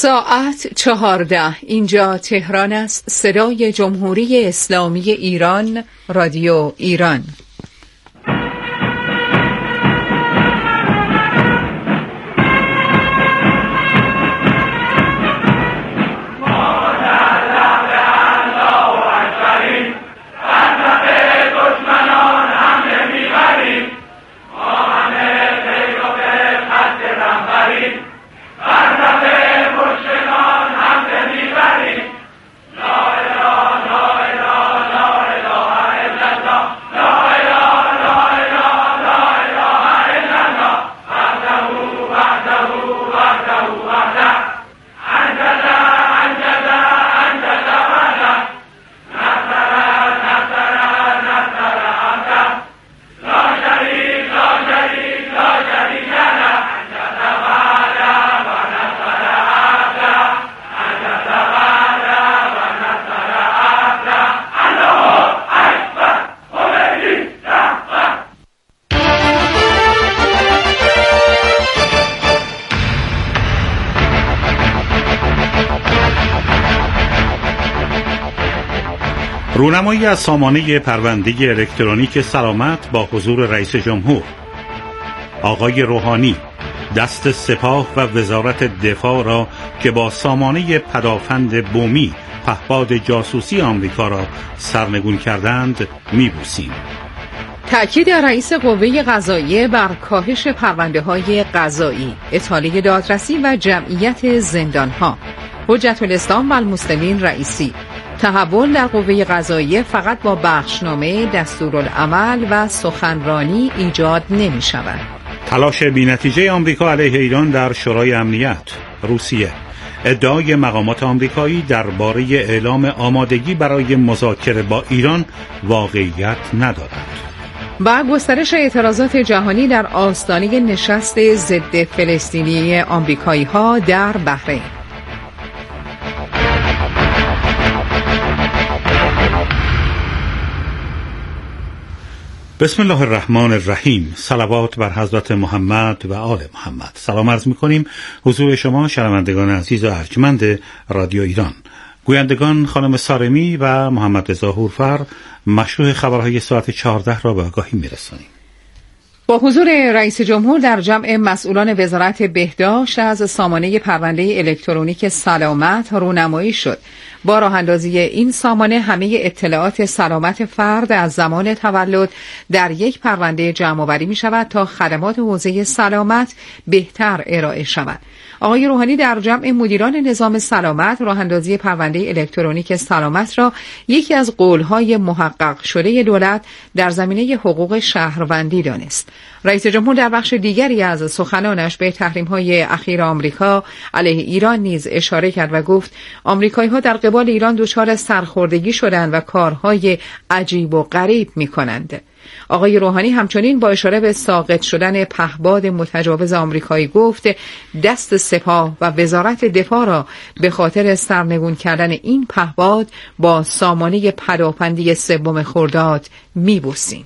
ساعت 14. اینجا تهران است. صدای جمهوری اسلامی ایران، رادیو ایران. رونمایی از سامانه پرونده الکترونیک سلامت با حضور رئیس جمهور. آقای روحانی دست سپاه و وزارت دفاع را که با سامانه پدافند بومی پهپاد جاسوسی آمریکا را سرنگون کردند میبوسیم. تأکید رئیس قوه قضاییه بر کاهش پرونده‌های قضایی، اطاله دادرسی و جمعیت زندان‌ها. حجت الاسلام و المسلمین رئیسی: تحول در قوه قضاییه فقط با بخشنامه، دستورالعمل و سخنرانی ایجاد نمی شود. تلاش بی‌نتیجه آمریکا علیه ایران در شورای امنیت. روسیه: ادعای مقامات آمریکایی درباره اعلام آمادگی برای مذاکره با ایران واقعیت ندارد. و گسترش اعتراضات جهانی در آستانه نشست ضد فلسطینی آمریکایی‌ها در بحرین. بسم الله الرحمن الرحیم. صلوات بر حضرت محمد و آل محمد. سلام عرض می‌کنیم حضور شما شنوندگان عزیز و ارجمند رادیو ایران. گویندگان خانم سارمی و محمد رضا هورفر مشروع خبرهای ساعت 14 را به آگاهی می‌رسانیم. با حضور رئیس جمهور در جمع مسئولان وزارت بهداشت از سامانه پرونده الکترونیک سلامت رونمایی شد. با راه اندازی این سامانه همه اطلاعات سلامت فرد از زمان تولد در یک پرونده جمع‌آوری می شود تا خدمات حوزه سلامت بهتر ارائه شود. آقای روحانی در جمع مدیران نظام سلامت راه اندازی پرونده الکترونیک سلامت را یکی از قولهای محقق شده دولت در زمینه حقوق شهروندی دانست. رئیس جمهور در بخش دیگری از سخنانش به تحریم‌های اخیر آمریکا علیه ایران نیز اشاره کرد و گفت آمریکایی‌ها در قبال ایران دچار سرخوردگی شدند و کارهای عجیب و غریب می‌کنند. آقای روحانی همچنین با اشاره به ساقط شدن پهپاد متجاوز آمریکایی گفت دست سپاه و وزارت دفاع را به خاطر سرنگون کردن این پهپاد با سامانه پدافندی 3 خرداد میبوسیم.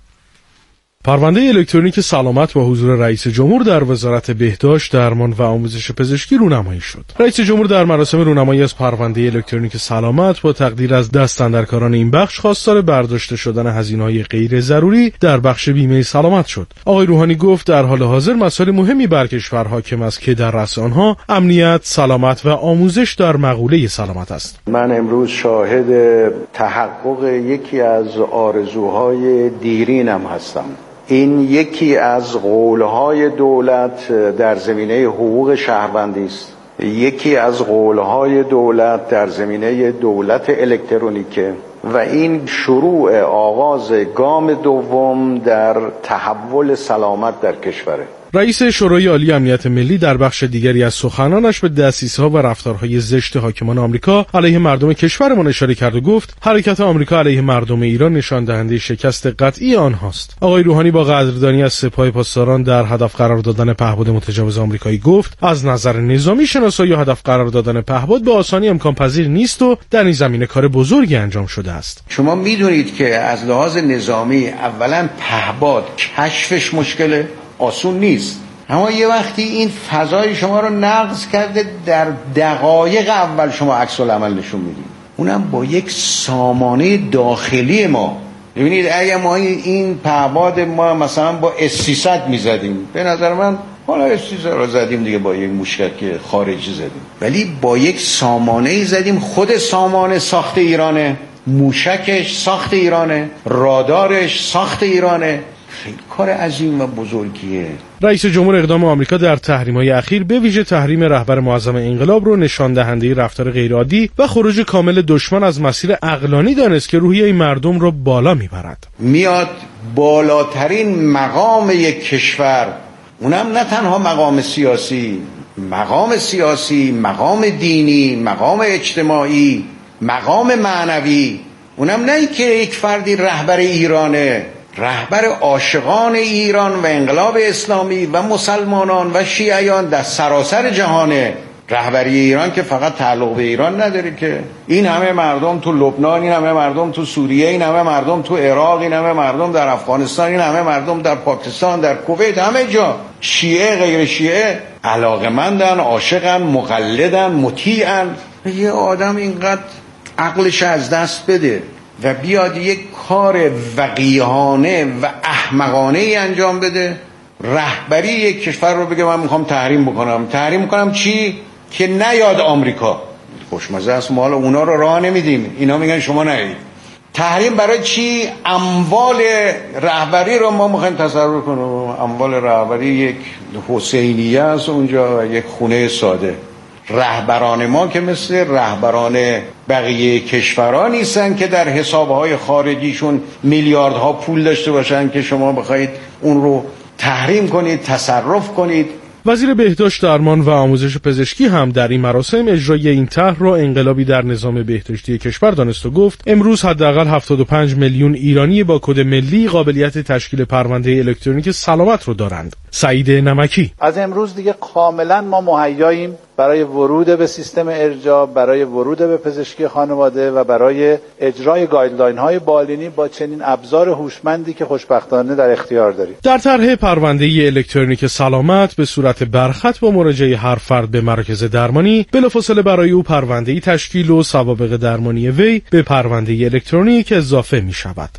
پرونده الکترونیک سلامت با حضور رئیس جمهور در وزارت بهداشت، درمان و آموزش پزشکی رونمایی شد. رئیس جمهور در مراسم رونمایی از پرونده الکترونیک سلامت با تقدیر از دست اندرکاران این بخش خواستار برداشته شدن هزینه‌های غیر ضروری در بخش بیمه سلامت شد. آقای روحانی گفت در حال حاضر مسائل مهمی بر کشور حاکم است که در رأس آنها امنیت، سلامت و آموزش در مقوله سلامت است. من امروز شاهد تحقق یکی از آرزوهای دیرینم هستم. این یکی از قولهای دولت در زمینه حقوق شهروندی است. یکی از قولهای دولت در زمینه دولت الکترونیکه و این شروع آغاز گام دوم در تحول سلامت در کشوره. رئیس شورای عالی امنیت ملی در بخش دیگری از سخنانش به دسیسه‌ها و رفتارهای زشت حاکمان آمریکا علیه مردم کشورمان اشاره کرد و گفت حرکت آمریکا علیه مردم ایران نشان دهنده شکست قطعی آنهاست. آقای روحانی با قدردانی از سپاه پاسداران در هدف قرار دادن پهپاد متجاوز آمریکایی گفت از نظر نظامی شناسایی و هدف قرار دادن پهپاد به آسانی امکان پذیر نیست و در این زمینه کار بزرگی انجام شده است. شما میدونید که از لحاظ نظامی اولا پهپاد کشفش مشکله، آسون نیست. اما یه وقتی این فضای شما رو نقض کرده، در دقایق اول شما عکس العمل نشون میدید، اونم با یک سامانه داخلی ما. ببینید اگه ما این پهباد ما مثلا با S300 میزدیم، به نظر من حالا S300 رو زدیم دیگه، با یک موشک خارجی زدیم، ولی با یک سامانه زدیم، خود سامانه ساخت ایرانه، موشکش ساخت ایرانه، رادارش ساخت ایرانه. خیلی کار عظیم و بزرگیه. رئیس جمهور اقدام آمریکا در تحریم‌های اخیر به ویژه تحریم رهبر معظم انقلاب رو نشان دهنده رفتار غیرعادی و خروج کامل دشمن از مسیر عقلانی دانست که روحیه این رو بالا میبرد. میاد بالاترین مقام یک کشور، اونم نه تنها مقام سیاسی، مقام دینی، مقام اجتماعی، مقام معنوی، اونم نه ای که یک فردی رهبر ایرانه، رهبر عاشقان ایران و انقلاب اسلامی و مسلمانان و شیعیان در سراسر جهانه. رهبری ایران که فقط تعلق به ایران نداره که، این همه مردم تو لبنان، این همه مردم تو سوریه، این همه مردم تو عراق، این همه مردم در افغانستان، این همه مردم در پاکستان، در کویت، همه جا شیعه غیر شیعه علاقمندن، عاشقن، مقلدن، مطیعن. یه آدم اینقدر عقلش از دست بده و بیاد یک کار وقیحانه و احمقانه ای انجام بده، رهبری یک کشور رو بگه من میخوام تحریم بکنم چی؟ که نیاد آمریکا. خوشمزه است، ما حالا اونا رو راه نمیدیم، اینا میگن شما نیایید. تحریم برای چی؟ اموال رهبری رو ما میخوایم تصرف کنیم. اموال رهبری یک حسینیه است اونجا و یک خونه ساده. رهبران ما که مثل رهبران بقیه کشورها نیستن که در حسابهای خارجیشون میلیاردها پول داشته باشن که شما بخواید اون رو تحریم کنید، تصرف کنید. وزیر بهداشت، درمان و آموزش پزشکی هم در این مراسم اجرای این طرح را انقلابی در نظام بهداشتی کشور دانست و گفت امروز حداقل 75 میلیون ایرانی با کد ملی قابلیت تشکیل پرونده الکترونیک سلامت رو دارند. سعید نمکی: از امروز دیگه کاملا ما مهیاییم برای ورود به سیستم ارجاع، برای ورود به پزشکی خانواده و برای اجرای گایدلاین های بالینی با چنین ابزار هوشمندی که خوشبختانه در اختیار داریم. در طرح پرونده الکترونیک سلامت به صورت برخط با مراجعه هر فرد به مراکز درمانی، بلافاصله برای او پرونده‌ای تشکیل و سوابق درمانی وی به پرونده الکترونیک اضافه می شود.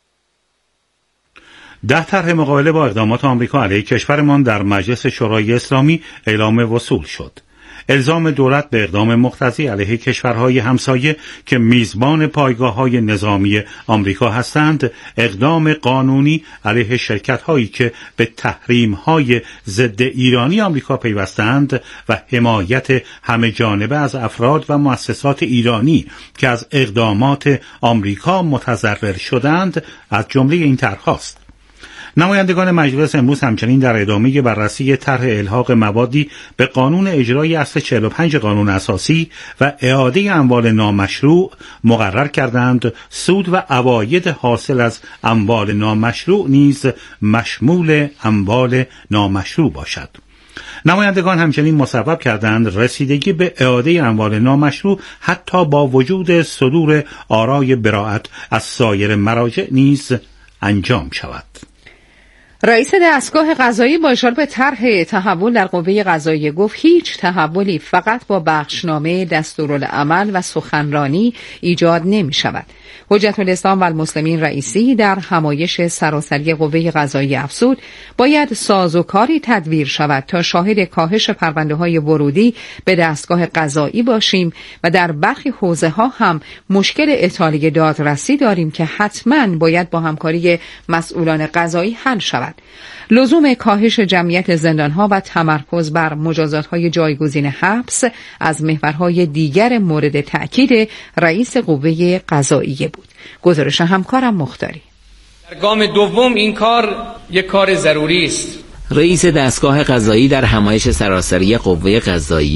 10 طرح مقابله با اقدامات آمریکا علیه کشورمان در مجلس شورای اسلامی اعلام وصول شد. الزام دولت به اقدام مقتضی علیه کشورهای همسایه که میزبان پایگاه‌های نظامی آمریکا هستند، اقدام قانونی علیه شرکت‌هایی که به تحریم‌های ضد ایرانی آمریکا پیوستند و حمایت همه جانبه از افراد و مؤسسات ایرانی که از اقدامات آمریکا متضرر شدند از جمله این طرح‌هاست. نمایندگان مجلس امروز همچنین در ادامه بررسی طرح الحاق موادی به قانون اجرای اصل 45 قانون اساسی و اعاده اموال نامشروع مقرر کردند سود و عواید حاصل از اموال نامشروع نیز مشمول اموال نامشروع باشد. نمایندگان همچنین مصوب کردند رسیدگی به اعاده اموال نامشروع حتی با وجود صدور آرای براءت از سایر مراجع نیز انجام شود. رئیس دستگاه قضایی با اشاره به طرح تحول در قوه قضاییه گفت هیچ تحولی فقط با بخشنامه، دستورالعمل و سخنرانی ایجاد نمی شود. حجت الاسلام و المسلمین رئیسی در همایش سراسری قوه قضاییه افزود باید سازوکاری تدبیر شود تا شاهد کاهش پرونده‌های ورودی به دستگاه قضایی باشیم و در برخی حوزه‌ها هم مشکل اطاله دادرسی داریم که حتماً باید با همکاری مسئولان قضایی حل شود. لزوم کاهش جمعیت زندان‌ها و تمرکز بر مجازات‌های جایگزین حبس از محورهای دیگر مورد تأکید رئیس قوه قضاییه بود. گزارش همکارم مختاری. در گام دوم این کار یک کار ضروری است. رئیس دستگاه قضایی در همایش سراسری قوه قضاییه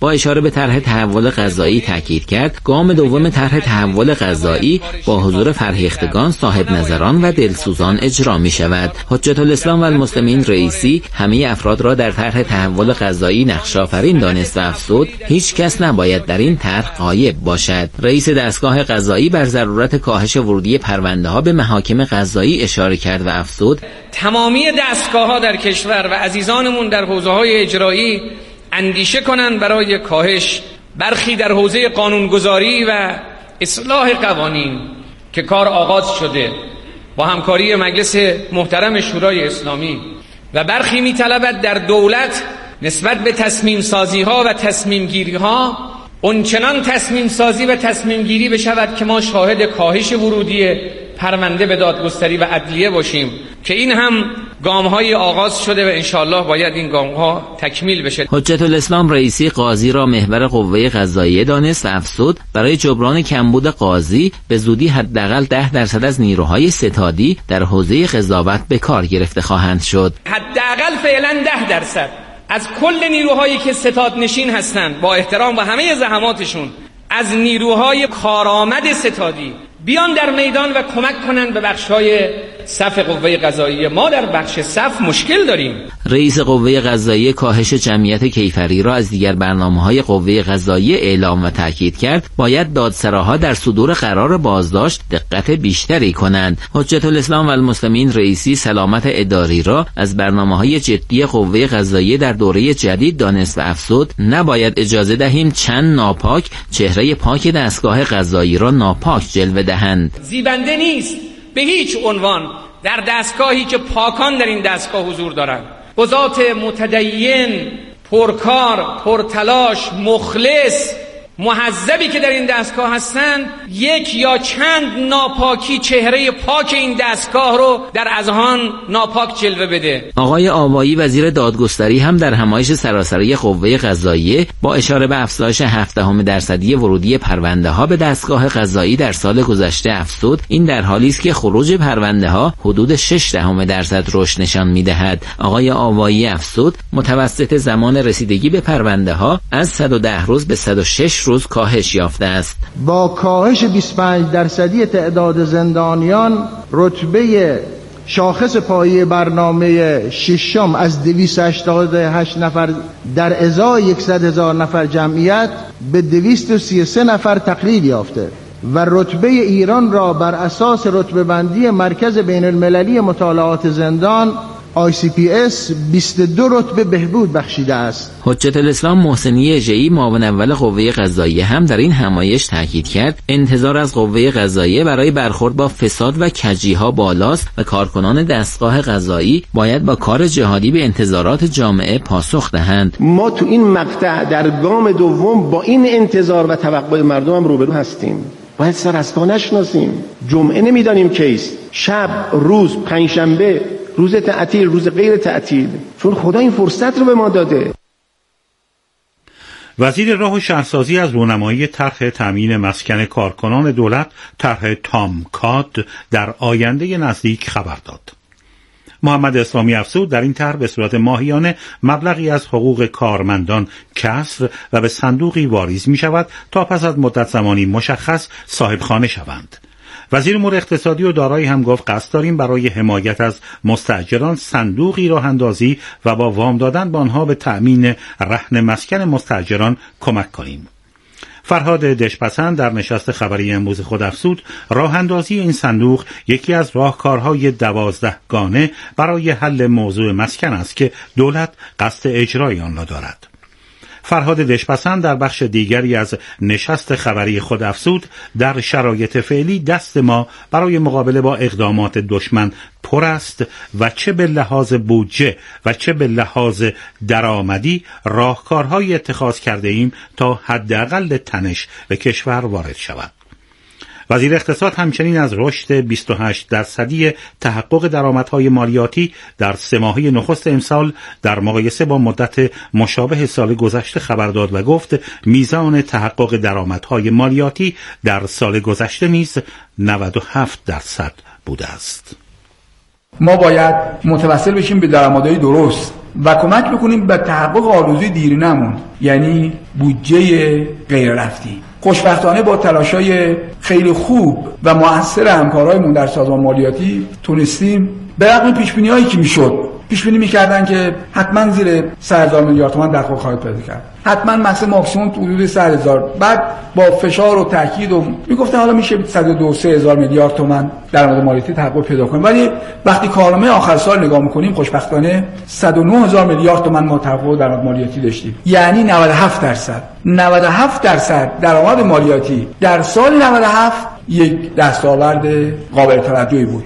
با اشاره به طرح تحول قضایی تاکید کرد گام دوم طرح تحول قضایی با حضور فرهیختگان، صاحب نظران و دلسوزان اجرا می شود. حجت الاسلام و المسلمین رئیسی همه افراد را در طرح تحول قضایی نقش‌آفرین دانست و افزود هیچ کس نباید در این طرح غایب باشد. رئیس دستگاه قضایی بر ضرورت کاهش ورودی پرونده‌ها به محاکم قضایی اشاره کرد و افزود تمامی دستگاه‌ها در کشور و عزیزانمون در حوزه‌های اجرایی اندیشه کنند برای کاهش، برخی در حوزه قانونگذاری و اصلاح قوانین که کار آغاز شده با همکاری مجلس محترم شورای اسلامی و برخی می‌طلبد در دولت نسبت به تصمیم سازی ها و تصمیم گیری ها اونچنان تصمیم سازی و تصمیم گیری بشود که ما شاهد کاهش ورودی پرونده به دادگستری و عدلیه باشیم که این هم گام های آغاز شده و انشاءالله باید این گام ها تکمیل بشه. حجت الاسلام رئیسی قاضی را محور قوه قضاییه دانست و افزود برای جبران کمبود قاضی به زودی حداقل 10% از نیروهای ستادی در حوزه قضاوت به کار گرفته خواهند شد. حداقل فعلا 10% از کل نیروهایی که ستاد نشین هستند با احترام و همه زحماتشون از نیروهای کارآمد ستادی بیان در میدان و کمک کنند به بخش‌های صف قوه قضاییه. ما در بخش صف مشکل داریم. رئیس قوه قضاییه کاهش جمعیت کیفری را از دیگر برنامه‌های قوه قضاییه اعلام و تاکید کرد. باید دادسراها در صدور قرار بازداشت دقت بیشتری کنند. حجت الاسلام و المسلمین رئیسی سلامت اداری را از برنامه‌های جدی قوه قضاییه در دوره جدید دانست و افزود نباید اجازه دهیم چند ناپاک چهره پاک دستگاه قضایی را ناپاک جلوه دهند. زیبنده نیست به هیچ عنوان در دستگاهی که پاکان در این دستگاه حضور دارند، قضات متدین، پرکار، پرتلاش، مخلص، مهذبی که در این دستگاه هستند، یک یا چند ناپاکی چهره پاک این دستگاه رو در اذهان ناپاک جلوه بده. آقای آوایی وزیر دادگستری هم در همایش سراسری قوه قضاییه با اشاره به افزایش 0.7% ورودی پرونده ها به دستگاه قضایی در سال گذشته افزود این در حالی است که خروج پرونده ها حدود 0.6% رشد نشان می‌دهد. آقای آوایی افزود متوسط زمان رسیدگی به پرونده ها از 110 روز به 106 روز کاهش یافته است. با کاهش 25% تعداد زندانیان رتبه شاخص پایه برنامه ششم از 288 نفر در ازای 100,000 نفر جمعیت به 233 نفر تقلیل یافته و رتبه ایران را بر اساس رتبه بندی مرکز بین المللی مطالعات زندان ICPS 22 رتبه بهبود بخشیده است. حجت الاسلام محسنی اژه‌ای معاون اول قوه قضاییه هم در این همایش تاکید کرد انتظار از قوه قضاییه برای برخورد با فساد و کجی‌ها بالاست و کارکنان دستگاه قضایی باید با کار جهادی به انتظارات جامعه پاسخ دهند. ما تو این مقطع در گام دوم با این انتظار و توقع مردم هم روبرو هستیم. باید سر از پا نشناسیم. جمعه نمیدانیم کیست، شب، روز، پنجشنبه، روز تعطیل، روز غیر تعطیل، چون خدا این فرصت رو به ما داده. وزیر راه و شهرسازی از رونمایی طرح تامین مسکن کارکنان دولت، طرح تامکاد، در آینده نزدیک خبر داد. محمد اسلامی افزود در این طرح به صورت ماهیانه مبلغی از حقوق کارمندان کسر و به صندوقی واریز می شود تا پس از مدت زمانی مشخص صاحب خانه شوند. وزیر امور اقتصادی و دارایی هم گفت قصد داریم برای حمایت از مستاجران صندوقی راه اندازی و با وام دادن به آنها به تأمین رهن مسکن مستاجران کمک کنیم. فرهاد دشپسند در نشست خبری امروز خود افزود راه اندازی این صندوق یکی از راهکارهای 12 گانه برای حل موضوع مسکن است که دولت قصد اجرای آن را دارد. فرهاد دشپسند در بخش دیگری از نشست خبری خود افزود در شرایط فعلی دست ما برای مقابله با اقدامات دشمن پر است و چه به لحاظ بودجه و چه به لحاظ درآمدی راهکارهای اتخاذ کرده ایم تا حداقل تنش به کشور وارد شود. وزیر اقتصاد همچنین از رشد 28% تحقق درآمدهای مالیاتی در 3 ماهه نخست امسال در مقایسه با مدت مشابه سال گذشته خبر داد و گفت میزان تحقق درآمدهای مالیاتی در سال گذشته نیز 97% بوده است. ما باید متوسل بشیم به درآمدهای درست و کمک بکنیم به تحقق آرزوی دیرینمون، یعنی بودجه غیر رفتی. خوشبختانه با تلاش‌های خیلی خوب و مؤثر همکارایمون در سازمان مالیاتی تونستیم به رغم پیش‌بینی‌هایی که پیش بینی می‌کردن که حتما زیر 3000 میلیارد تومان دخل خواهد پیدا کرد، حتما مثلا ماکسیمم حدود 100,000. بعد با فشار و تاکید و میگفتن حالا میشه 102-3000 میلیارد تومان درآمد مالیاتی تحقق پیدا کنیم، ولی وقتی کارنامه آخر سال نگاه می‌کنیم خوشبختانه 109,000 میلیارد تومان ما تحقق درآمد مالیاتی داشتیم. یعنی 97% درآمد مالیاتی در سال 97 یک دستاورد قابل توجهی بود.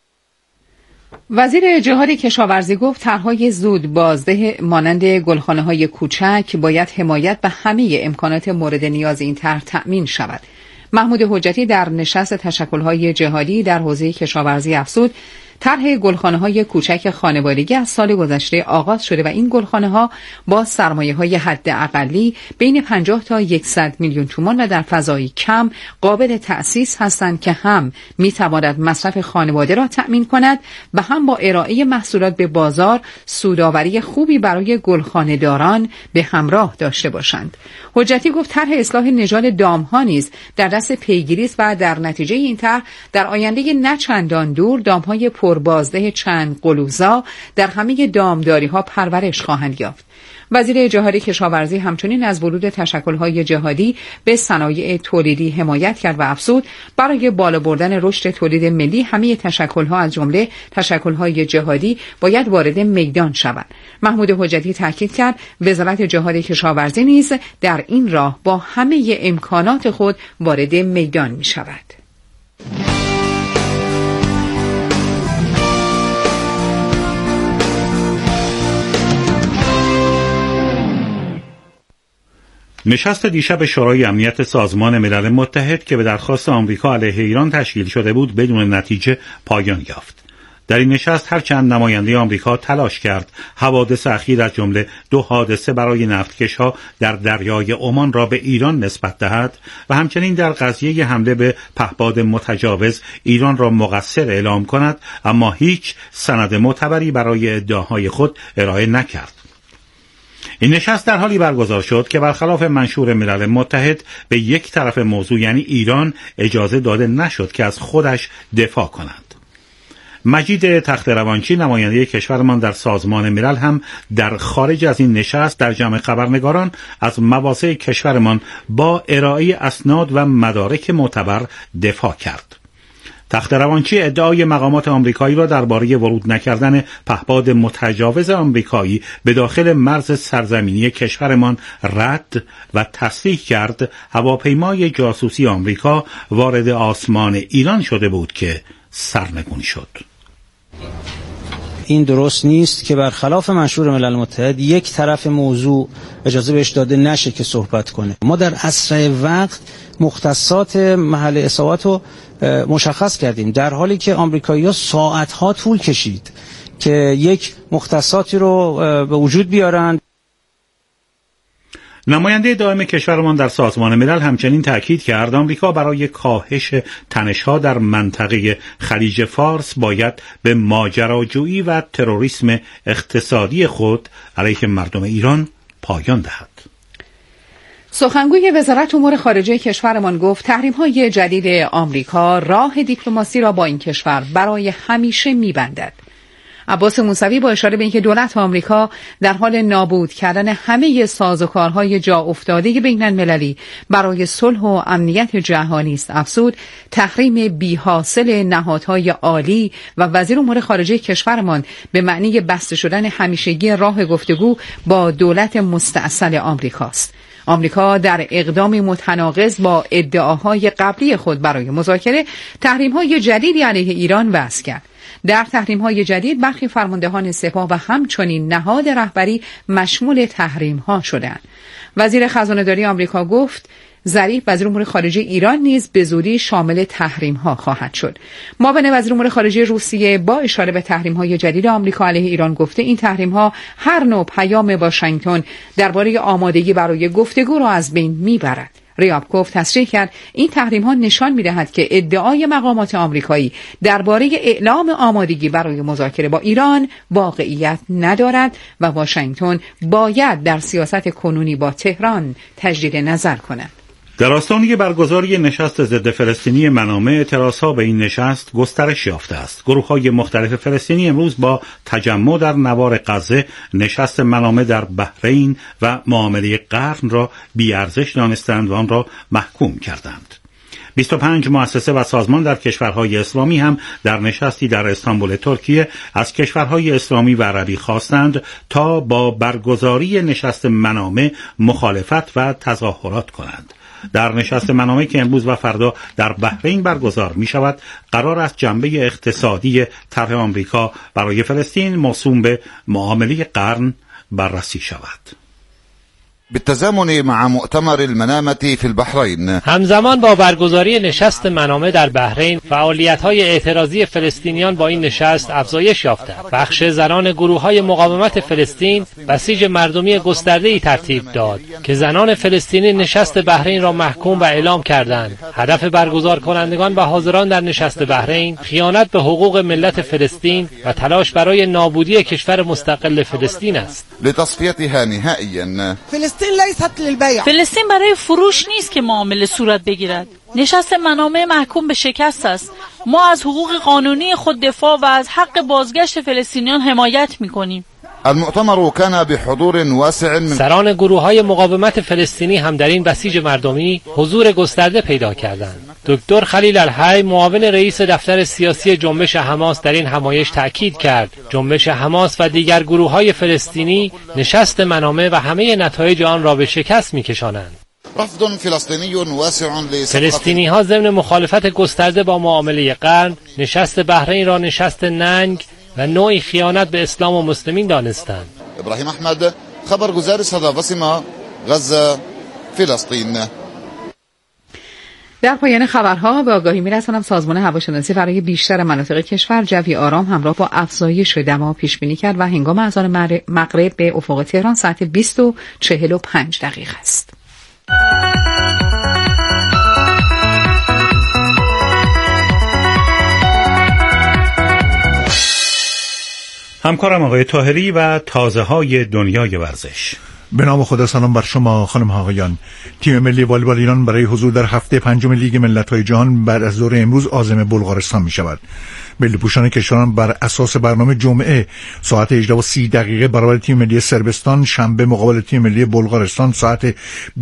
وزیر جهاد کشاورزی گفت طرح‌های زود بازده مانند گلخانه‌های کوچک باید حمایت به همه امکانات مورد نیاز این طرح تأمین شود. محمود حجتی در نشست تشکل‌های جهادی در حوزه کشاورزی افزود طرح گلخانه‌های کوچک خانوادگی از سال گذشته آغاز شده و این گلخانه‌ها با سرمایه‌های حداقلی بین 50 تا 100 میلیون تومان و در فضایی کم قابل تأسیس هستند که هم می‌تواند مصرف خانواده را تأمین کند و هم با ارائه محصولات به بازار سودآوری خوبی برای گلخانه‌داران به همراه داشته باشند. حجتی گفت طرح اصلاح نژاد دام‌ها نیز در دست پیگیری است و در نتیجه این طرح در آینده نه چندان دور دام‌های پربازده چند قلوزا در همه دامداری‌ها پرورش خواهند یافت. وزیر جهاد کشاورزی همچنین از ورود تشکل‌های جهادی به صنایع تولیدی حمایت کرد و افزود برای بالا بردن رشد تولید ملی همه تشکل‌ها از جمله تشکل‌های جهادی باید وارد میدان شوند. محمود حجتی تاکید کرد وزارت جهاد کشاورزی نیز در این راه با همه امکانات خود وارد میدان می‌شود. نشست دیشب شورای امنیت سازمان ملل متحد که به درخواست آمریکا علیه ایران تشکیل شده بود بدون نتیجه پایان یافت. در این نشست هرچند نماینده آمریکا تلاش کرد حوادث اخیر از جمله 2 حادثه برای نفتکش‌ها در دریای عمان را به ایران نسبت دهد و همچنین در قضیه حمله به پهپاد متجاوز ایران را مقصر اعلام کند، اما هیچ سند معتبری برای ادعاهای خود ارائه نکرد. این نشست در حالی برگزار شد که برخلاف منشور ملل متحد به یک طرف موضوع یعنی ایران اجازه داده نشد که از خودش دفاع کند. مجید تخت‌روانچی نماینده کشورمان در سازمان ملل هم در خارج از این نشست در جمع خبرنگاران از مواضع کشورمان با ارائه اسناد و مدارک معتبر دفاع کرد. تخت‌روانچی ادعای مقامات آمریکایی را درباره ورود نکردن پهپاد متجاوز آمریکایی به داخل مرز سرزمینی کشورمان رد و تصریح کرد هواپیمای جاسوسی آمریکا وارد آسمان ایران شده بود که سرنگون شد. این درست نیست که برخلاف منشور ملل متحد یک طرف موضوع اجازه بهش داده نشه که صحبت کنه. ما در اسرع وقت مختصات محل اصابت رو مشخص کردیم، در حالی که آمریکایی‌ها ساعت‌ها طول کشید که یک مختصاتی رو به وجود بیارن. نماینده دائم کشورمان در سازمان ملل همچنین تأکید کرد آمریکا برای کاهش تنش‌ها در منطقه خلیج فارس باید به ماجراجویی و تروریسم اقتصادی خود علیه مردم ایران پایان دهد. سخنگوی وزارت امور خارجه کشورمان گفت تحریم‌های جدید آمریکا راه دیپلماسی را با این کشور برای همیشه می‌بندد. عباس موسوی با اشاره به اینکه دولت آمریکا در حال نابود کردن همه سازوکارهای جا افتاده بین‌المللی برای صلح و امنیت جهانی است افزود تحریم بی‌حاصل نهادهای عالی و وزیر امور خارجه کشورمان به معنی بسته شدن همیشگی راه گفتگو با دولت مستأصل آمریکاست. آمریکا در اقدام متناقض با ادعاهای قبلی خود برای مذاکره تحریم‌های جدیدی علیه ایران وضع کرد. در تحریم‌های جدید برخی فرماندهان سپاه و همچنین نهاد رهبری مشمول تحریم‌ها شدند. وزیر خزانه‌داری آمریکا گفت ظریف وزیر امور خارجه ایران نیز به زودی شامل تحریم‌ها خواهد شد. معاون وزیر امور خارجه روسیه با اشاره به تحریم‌های جدید آمریکا علیه ایران گفته این تحریم‌ها هر نوع پیام واشنگتن درباره آمادگی برای گفتگو را از بین می‌برد. ریابکوف تصریح کرد این تحریم‌ها نشان می‌دهد که ادعای مقامات آمریکایی درباره اعلام آمادگی برای مذاکره با ایران واقعیت ندارد و واشنگتن باید در سیاست کنونی با تهران تجدید نظر کند. در آستانه برگزاری نشست ضد فلسطینی منامه اعتراضها به این نشست گسترش یافته است. گروه‌های مختلف فلسطینی امروز با تجمع در نوار غزه نشست منامه در بحرین و معامله قرن را بی‌ارزش دانستند و آن را محکوم کردند. 25 مؤسسه و سازمان در کشورهای اسلامی هم در نشستی در استانبول ترکیه از کشورهای اسلامی و عربی خواستند تا با برگزاری نشست منامه مخالفت و تظاهرات کنند. در نشست منامه که امروز و فردا در بحرین برگزار می شود قرار است جنبه اقتصادی طرح آمریکا برای فلسطین موسوم به معامله قرن بررسی شود. بالتزامن مع مؤتمر المنامة في البحرين. همزمان با برگزاری نشست منامه در بحرین، فعالیت‌های اعتراضی فلسطینیان با این نشست افزایش یافته. بخش زنان گروه‌های مقاومت فلسطین بسیج مردمی گسترده‌ای ترتیب داد که زنان فلسطینی نشست بحرین را محکوم و اعلام کردند. هدف برگزار کنندگان و حاضران در نشست بحرین خیانت به حقوق ملت فلسطین و تلاش برای نابودی کشور مستقل فلسطین است. لتصفیتها نهائیاً. فلسطین برای فروش نیست که معامله صورت بگیرد. نشست منامه محکوم به شکست است. ما از حقوق قانونی خود دفاع و از حق بازگشت فلسطینیان حمایت می‌کنیم. المؤتمر كان بحضور واسع من سران گروه‌های مقاومت فلسطینی هم در این بسیج مردمی حضور گسترده پیدا کردند. دکتر خلیل الحی معاون رئیس دفتر سیاسی جنبش حماس در این همایش تأکید کرد جنبش حماس و دیگر گروه‌های فلسطینی نشست منامه و همه نتایج آن را به شکست می‌کشانند. فلسطینی ها ضمن مخالفت گسترده با معامله قرن نشست بحرین را نشست ننگ و نوعی خیانت به اسلام و مسلمین دانستند. ابراهیم احمد خبرگزار صدا وسیما غزه فلسطین. در پایان خبرها به آگاهی می‌رسانم سازمان هواشناسی برای بیشتر مناطق کشور جوی آرام همراه با افزایش دما پیش بینی کرد و هنگام اذان مغرب به افق تهران ساعت 20:45 است. همکارم آقای طاهری و تازه‌های دنیای ورزش. به نام خدا، سلام بر شما خانم ها آقایان. تیم ملی والیبال ایران برای حضور در هفته پنجم لیگ ملت‌های جهان بعد از ظهر امروز عازم بلغارستان می شود. ملی‌پوشان کشوران بر اساس برنامه جمعه ساعت 18:30 برابر تیم ملی صربستان، شنبه مقابل تیم ملی بلغارستان ساعت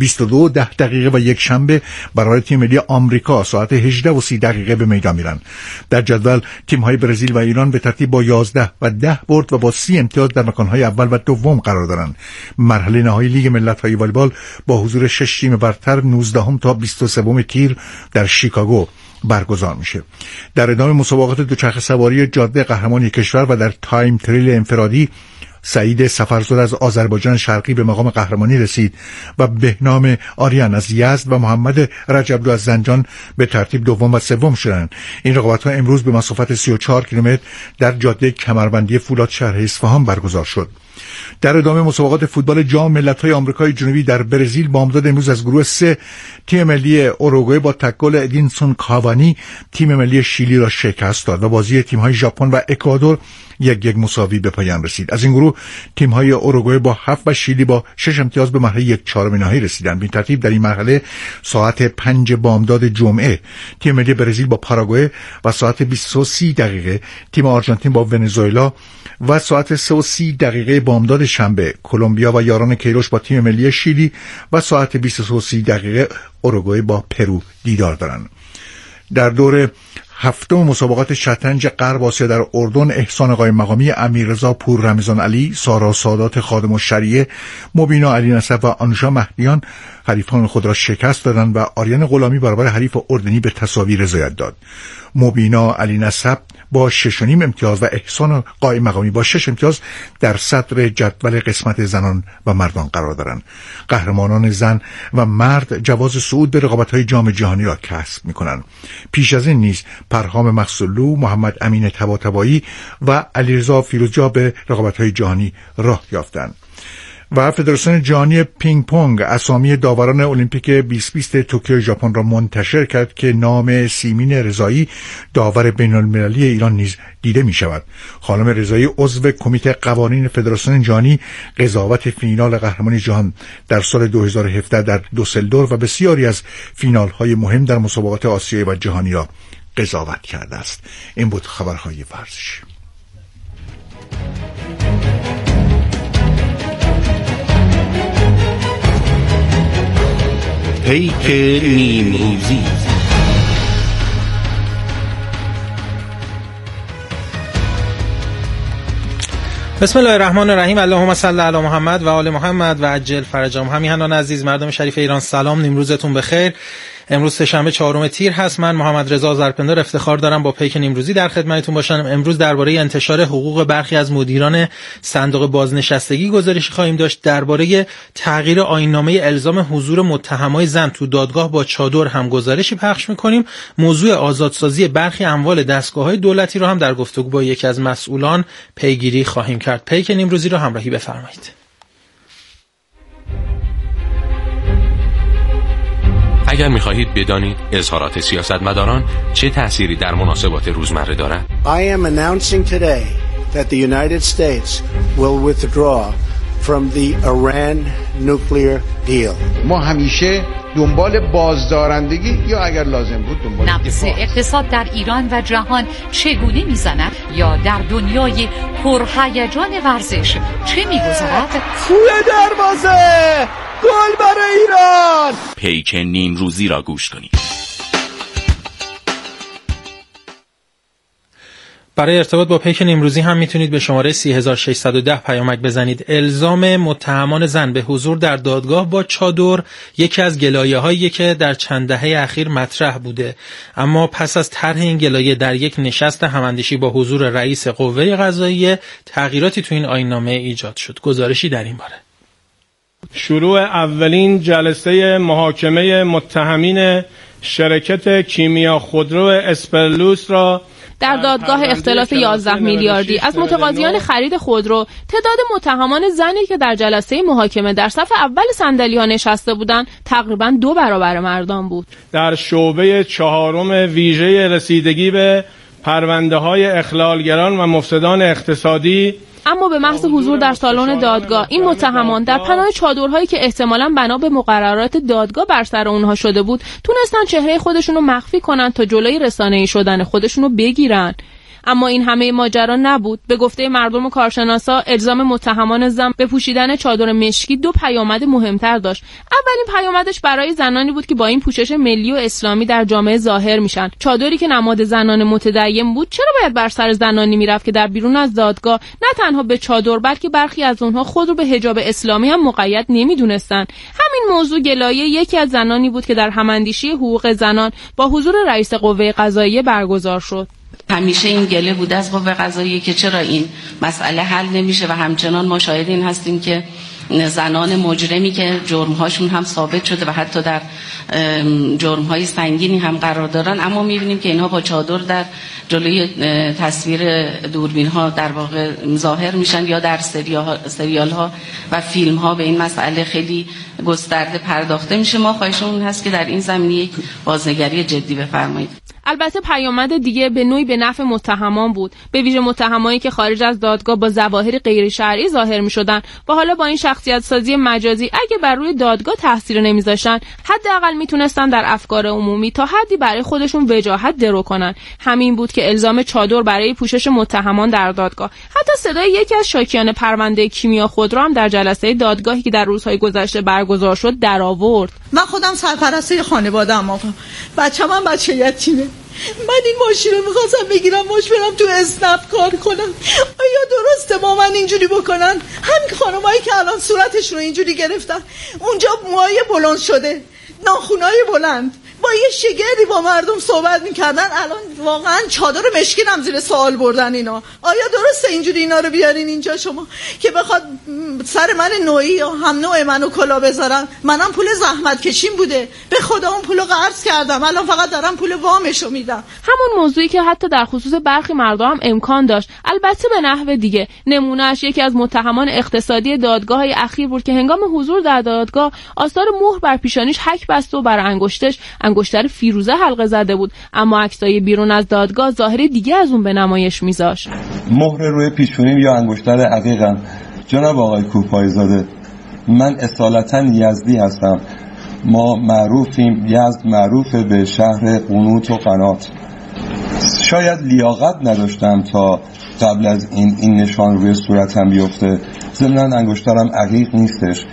22:10 و یک شنبه برابر تیم ملی آمریکا ساعت 18:30 به میدان میرن. در جدول تیم‌های برزیل و ایران به ترتیب با 11 و 10 برد و با 30 امتیاز در مکان‌های اول و دوم قرار دارند. مرحله نهایی لیگ ملت‌های والیبال با حضور 6 تیم برتر 19 تا 23 تیر در شیکاگو برگزار میشه. در ادامه مسابقات دوچرخه سواری جاده قهرمانی کشور و در تایم تریل انفرادی سعید سفرزاد از آذربایجان شرقی به مقام قهرمانی رسید و بهنام آریان از یزد و محمد رجبلو از زنجان به ترتیب دوم و سوم شدند. این رقابت‌ها امروز به مسافت 34 کیلومتر در جاده کمربندی فولاد شهر اصفهان برگزار شد. در ادامه مسابقات فوتبال جام ملت‌های آمریکای جنوبی در برزیل بامداد امروز از گروه 3 تیم ملی اوروگوئه با تکل ادینسون کاوانی تیم ملی شیلی را شکست داد و بازی تیم‌های ژاپن و اکوادور 1-1 مساوی به پایان رسید. از این گروه تیم‌های اوروگوئه با 7 و شیلی با 6 امتیاز به مرحله 1/4 نهایی رسیدند. به ترتیب در این مرحله ساعت 5 بامداد جمعه تیم ملی برزیل با پاراگوئه و ساعت 22:30 تیم آرژانتین با ونزوئلا و ساعت 3:30 بامداد شنبه کلمبیا و یاران کیروش با تیم ملی شیلی و ساعت 22:30 اوروگوئه با پرو دیدار دارند. در دور هفتم مسابقات شطرنج غرب آسیا در اردن احسان قائم مقامی، امیررضا پور رمضان علی، سارا سادات خادم الشریعه، مبینا علی نسب و آنوشا مهدیان حریفان خود را شکست دادند و آریان غلامی برابر حریف اردنی به تساوی رضایت داد. مبینا علی نسب با 6.5 امتیاز و احسان قائم مقامی با 6 امتیاز در صدر جدول قسمت زنان و مردان قرار دارند. قهرمانان زن و مرد جواز صعود به رقابت‌های جام جهانی را کسب می‌کنند. پیش از این نیز پرهام مقصودلو، محمد امین طباطبایی و علیرضا فیروزجا به رقابت‌های جهانی راه یافتند. و فدراسیون جهانی پینگ پونگ اسامی داوران المپیک 2020 توکیو ژاپن را منتشر کرد که نام سیمین رضایی داور بین‌المللی ایران نیز دیده می شود. خانم رضایی عضو کمیته قوانین فدراسیون جهانی قضاوت فینال قهرمانی جهان در سال 2017 در دوسلدورف و بسیاری از فینال‌های مهم در مسابقات آسیایی و جهانی را قضاوت کرده است. این بود خبرهای ورزشی. پیک نیمروزی. بسم الله الرحمن الرحیم. اللهم صل علی محمد و آل محمد و عجل فرجهم. همیهنان عزیز، مردم شریف ایران، سلام، نیمروزتون بخیر. امروز سه‌شنبه 4 تیر هست. من محمد رضا زرپندار افتخار دارم با پیک نیمروزی در خدمتتون باشم. امروز درباره انتشار حقوق برخی از مدیران صندوق بازنشستگی گزارشی خواهیم داشت. درباره تغییر آیین‌نامه الزام حضور متهمای زن تو دادگاه با چادر هم گزارشی پخش می‌کنیم. موضوع آزادسازی برخی اموال دستگاه‌های دولتی رو هم در گفتگو با یکی از مسئولان پیگیری خواهیم کرد. پیک نیمروزی رو همراهی بفرمایید. اگر می‌خواهید بدانید اظهارات سیاستمداران چه تأثیری در مناسبات روزمره دارد. I am announcing today that the United States will withdraw from the Iran nuclear deal. ما همیشه دنبال بازدارندگی یا اگر لازم بود دنبال نبض اقتصاد در ایران و جهان چگونه میزند یا در دنیای پرهیجان ورزش چه میگذرد؟ توی دروازه گل برای ایران. پیک نیمروزی را گوش کنید. برای ارتباط با پیک نیمروزی هم میتونید به شماره 3610 پیامک بزنید. الزام متهمان زن به حضور در دادگاه با چادر یکی از گلایه‌هایی که در چند دهه اخیر مطرح بوده، اما پس از طرح این گلایه در یک نشست هماندیشی با حضور رئیس قوه قضاییه تغییراتی تو این آیین‌نامه ایجاد شد. گزارشی در این باره. شروع اولین جلسه محاکمه متهمین شرکت کیمیا خودرو اسپرلوس را در دادگاه اختلاف 11 میلیاردی از متقاضیان خرید خودرو، تعداد متهمان زنی که در جلسه محاکمه در صف اول صندلی‌ها نشسته بودند تقریباً 2 برابر مردان بود. در شعبه 4 ویژه رسیدگی به پرونده‌های اخلالگران و مفسدان اقتصادی، اما به محض حضور در سالن دادگاه این متهمان در پناه چادرهایی که احتمالاً بنا به مقررات دادگاه بر سر اونها شده بود تونستن چهره خودشون رو مخفی کنن تا جلوی رسانه‌ای شدن خودشون رو بگیرن. اما این همه ماجرا نبود. به گفته مردم و کارشناسا الزام متهمان زن به پوشیدن چادر مشکی 2 پیامد مهمتر داشت. اولین پیامدش برای زنانی بود که با این پوشش ملی و اسلامی در جامعه ظاهر میشن. چادری که نماد زنان متدین بود چرا باید بر سر زنانی میرفت که در بیرون از دادگاه نه تنها به چادر بلکه برخی از اونها خود رو به حجاب اسلامی هم مقید نمیدونستن. همین موضوع گلایه یکی از زنانی بود که در هماندیشی حقوق زنان با حضور رئیس قوه قضاییه برگزار شد. همیشه این گله بود از قوه قضاییه که چرا این مسئله حل نمیشه و همچنان ما شاهد این هستیم که زنان مجرمی که جرمهاشون هم ثابت شده و حتی در جرمهای سنگینی هم قرار دارن، اما میبینیم که اینها با چادر در جلوی تصویر دوربین ها در واقع ظاهر میشن یا در سریال ها و فیلم ها به این مسئله خیلی گسترده پرداخته میشه. ما خواهشمون هست که در این زمینه یک بازنگری جدی بفرمایید. البته پیامد دیگه به نوعی به نفع متهمان بود، به ویژه متهمانی که خارج از دادگاه با ظواهر غیر شرعی ظاهر می‌شدن و حالا با این شخصیت سازی مجازی اگه بر روی دادگاه تاثیر نمی‌ذاشتن حداقل میتونستن در افکار عمومی تا حدی برای خودشون وجاهت درو کنن. همین بود که الزام چادر برای پوشش متهمان در دادگاه، حتی صدای یکی از شاکیان پرونده کیمیا خودرو هم در جلسه دادگاهی که در روزهای گذشته برگزار شد در آورد. من خودم سرپرست خانواده‌ام، آقا بچه‌م بچه یتیمه. من این ماشین رو میخواستم بگیرم باش برم تو اسنپ کار کنم. آیا درسته با من اینجوری بکنن؟ همین خانمایی که الان صورتش رو اینجوری گرفتن، اونجا موهای بلند شده، ناخونای بلند، با یه شگری با مردم صحبت میکردن. الان واقعا چادر مشکینم زیر سوال بردن اینا. آیا درسته اینجوری اینا رو بیارین اینجا شما که بخواد سر من نوعی یا هم نوع منو کلا بذارن؟ منم پول زحمت کشیم بوده، به خدا اون پولو قرض کردم، الان فقط دارم پول وامشو میدم. همون موضوعی که حتی در خصوص برخی مردم هم امکان داشت، البته به نحو دیگه. نمونهش یکی از متهمان اقتصادی دادگاه اخیر بود که هنگام حضور در دادگاه آثار مهر بر پیشانیش حک بسته و بر انگشتش انگشتر فیروزه حلقه زده بود، اما عکسای بیرون از دادگاه ظاهری دیگه از اون به نمایش میذاشت. مهر روی پیشونیم یا انگشتر عقیقم. جناب آقای کوپایی زاده، من اصالتا یزدی هستم. ما معروفیم، یزد معروفه به شهر قنوت و قنات. شاید لیاقت نداشتم تا قبل از این نشان روی صورتم بیفته. ضمناً انگشترم عقیق نیستش.